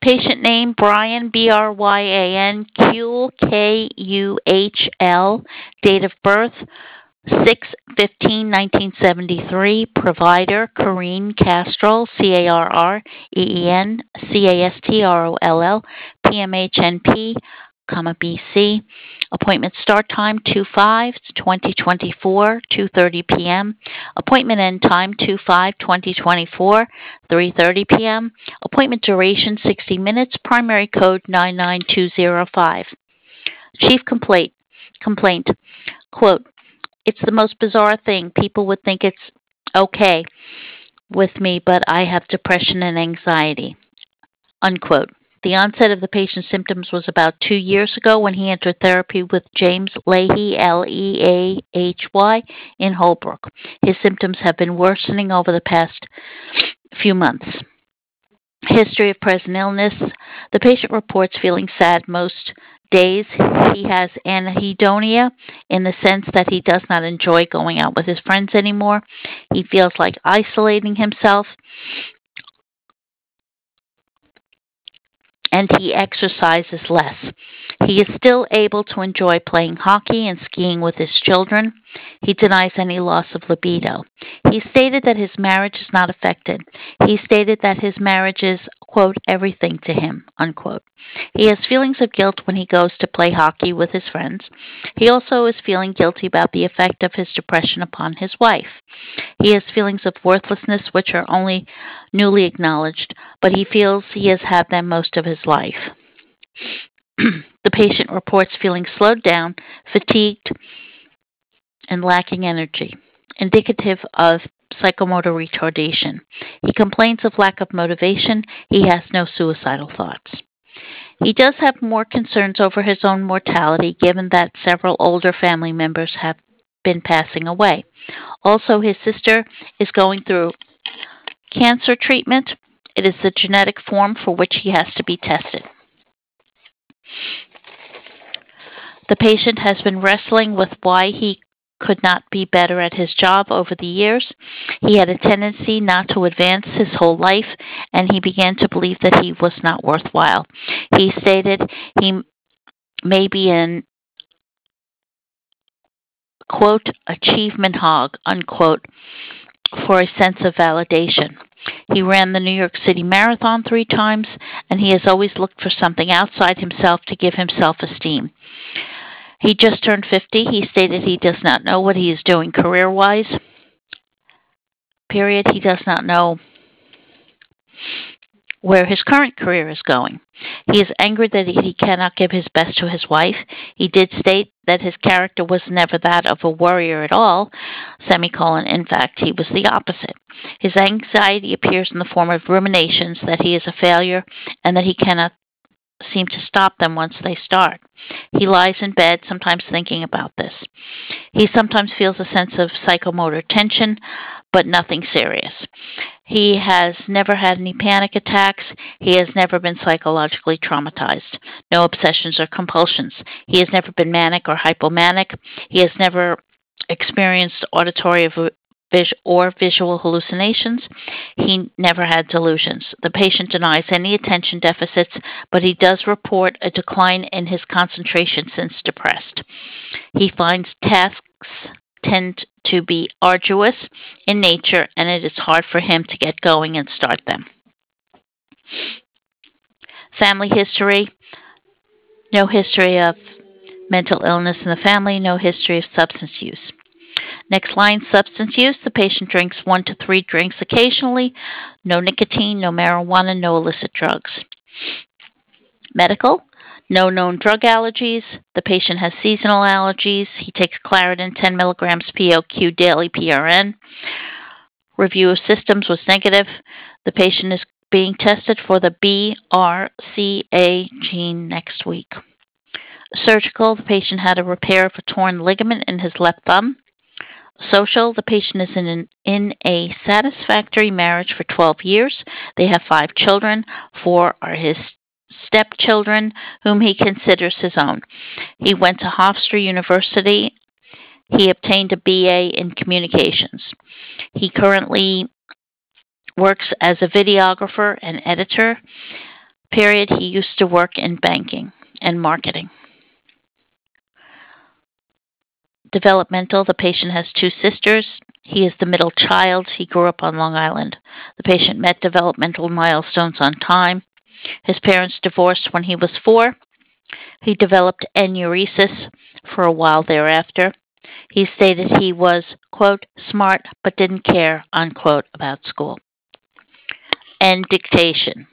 Patient name Brian, Bryan, Kuhl, Kuhl. Date of birth 6/15/1973. Provider Careen Castrol, Carreen Castroll, PMHNP, BC. Appointment start time 2/5/2024, 2:30 p.m. Appointment end time 2/5/2024, 3:30 p.m. Appointment duration 60 minutes. Primary code 99205. Chief complaint. Quote, it's the most bizarre thing. People would think it's okay with me, but I have depression and anxiety. Unquote. The onset of the patient's symptoms was about 2 years ago when he entered therapy with James Leahy, Leahy, in Holbrook. His symptoms have been worsening over the past few months. History of present illness. The patient reports feeling sad most days. He has anhedonia in the sense that he does not enjoy going out with his friends anymore. He feels like isolating himself, and he exercises less. He is still able to enjoy playing hockey and skiing with his children. He denies any loss of libido. He stated that his marriage is not affected. He stated that his marriage is, quote, everything to him, unquote. He has feelings of guilt when he goes to play hockey with his friends. He also is feeling guilty about the effect of his depression upon his wife. He has feelings of worthlessness which are only newly acknowledged, but he feels he has had them most of his life. The patient reports feeling slowed down, fatigued, and lacking energy, indicative of psychomotor retardation. He complains of lack of motivation. He has no suicidal thoughts. He does have more concerns over his own mortality, given that several older family members have been passing away. Also, his sister is going through cancer treatment. It is the genetic form for which he has to be tested. The patient has been wrestling with why he could not be better at his job over the years. He had a tendency not to advance his whole life, and he began to believe that he was not worthwhile. He stated he may be an, quote, achievement hog, unquote, for a sense of validation. He ran the New York City Marathon 3 times, and he has always looked for something outside himself to give him self-esteem. He just turned 50. He stated he does not know what he is doing career-wise. Period. He does not know where his current career is going. He is angry that he cannot give his best to his wife. He did state that his character was never that of a warrior at all, semicolon. In fact, he was the opposite. His anxiety appears in the form of ruminations that he is a failure and that he cannot seem to stop them once they start. He lies in bed, sometimes thinking about this. He sometimes feels a sense of psychomotor tension, but nothing serious. He has never had any panic attacks. He has never been psychologically traumatized. No obsessions or compulsions. He has never been manic or hypomanic. He has never experienced auditory or visual hallucinations. He never had delusions. The patient denies any attention deficits, but he does report a decline in his concentration since depressed. He finds tasks tend to be arduous in nature, and it is hard for him to get going and start them. Family history: no history of mental illness in the family, no history of substance use. Next line, substance use. The patient drinks 1 to 3 drinks occasionally. No nicotine, no marijuana, no illicit drugs. Medical: no known drug allergies. The patient has seasonal allergies. He takes Claritin 10 milligrams POQ daily PRN. Review of systems was negative. The patient is being tested for the BRCA gene next week. Surgical: the patient had a repair of a torn ligament in his left thumb. Social: the patient is in a satisfactory marriage for 12 years. They have 5 children. 4 are his stepchildren, whom he considers his own. He went to Hofstra University. He obtained a BA in communications. He currently works as a videographer and editor. period, he used to work in banking and marketing. Developmental, the patient has two sisters. He is the middle child. He grew up on Long Island. The patient met developmental milestones on time. His parents divorced when he was 4. He developed enuresis for a while thereafter. He stated he was, quote, smart but didn't care, unquote, about school. End dictation.